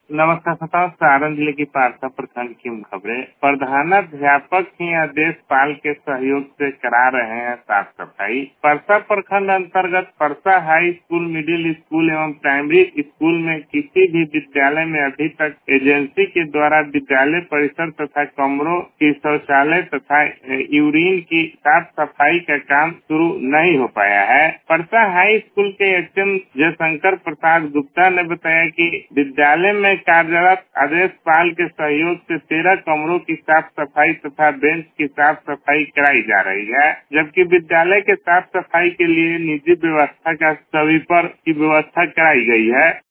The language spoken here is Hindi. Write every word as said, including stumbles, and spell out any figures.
नमस्कार सताओ, सारण जिले की पारसा प्रखंड की खबरें। प्रधानाध्यापक ही आदेश पाल के सहयोग से करा रहे हैं साफ सफाई। परसा प्रखंड अंतर्गत Parsa high school, middle school एवं प्राइमरी स्कूल में किसी भी विद्यालय में अभी तक एजेंसी के द्वारा विद्यालय परिसर तथा कमरों की शौचालय तथा यूरिन की साफ सफाई का काम शुरू नहीं हो पाया है। परसा हाई स्कूल के एच एम जयशंकर प्रसाद गुप्ता ने बताया कि विद्यालय में कार्यरत आदेश पाल के सहयोग से तेरह कमरों की साफ सफाई तथा बेंच की साफ सफाई कराई जा रही है, जबकि विद्यालय के साफ सफाई के लिए निजी व्यवस्था का सभी पर की व्यवस्था कराई गई है।